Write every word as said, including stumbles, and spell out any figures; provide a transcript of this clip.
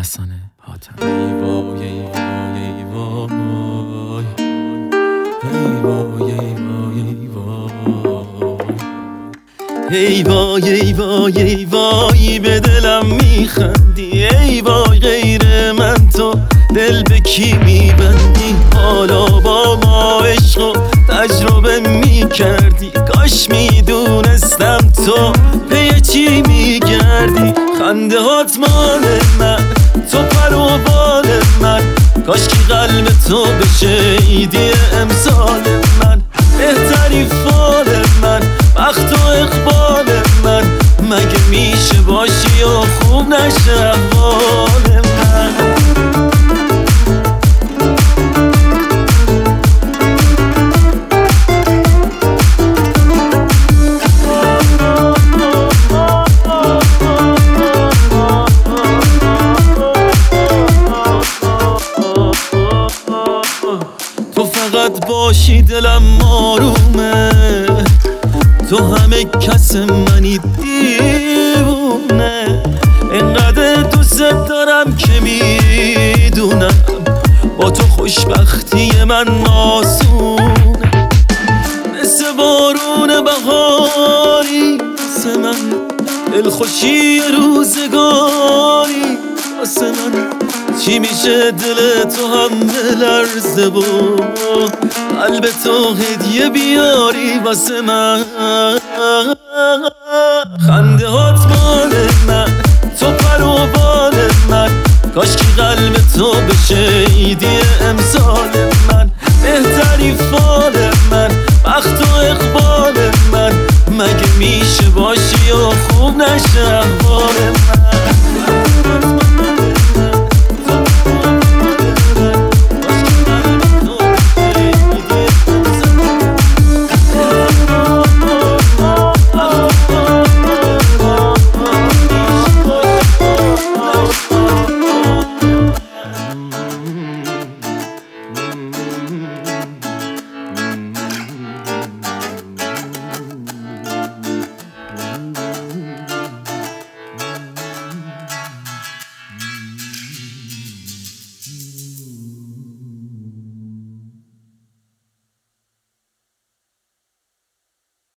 حسن حاتمی. ای وای ای وای ای وای ای وای ای وای ای وای ای وای به دلم میخندی. ای وای غیر من تو دل به کی میبندی؟ حالا با ما عشق و تجربه میکردی، کاش میدونستم تو پی چی میگردی. خنده هات مال من، تو پر و بال من، کاش که قلب تو بشه ایدی امسال من. بهتری فال من، بخت و اقبال من، مگه میشه باشی و خوب نشه احوال من. تو فقط باشی دلم آرومه، تو همه کس منی دیوونه. اینقدر دوست دارم که میدونم با تو خوشبختی من آسونه. مثل بارون بهاری واسه من، دلخوشی روزگاری واسه من. چی میشه دل تو هم بلرزه و قلب تو هدیه بیاری واسه من. خنده هات مال من، تو پر و بال من، کاش که قلب تو بشه ایدی امسال من. بهتری فال من، بخت و اقبال من، مگه میشه باشی و خوب نشه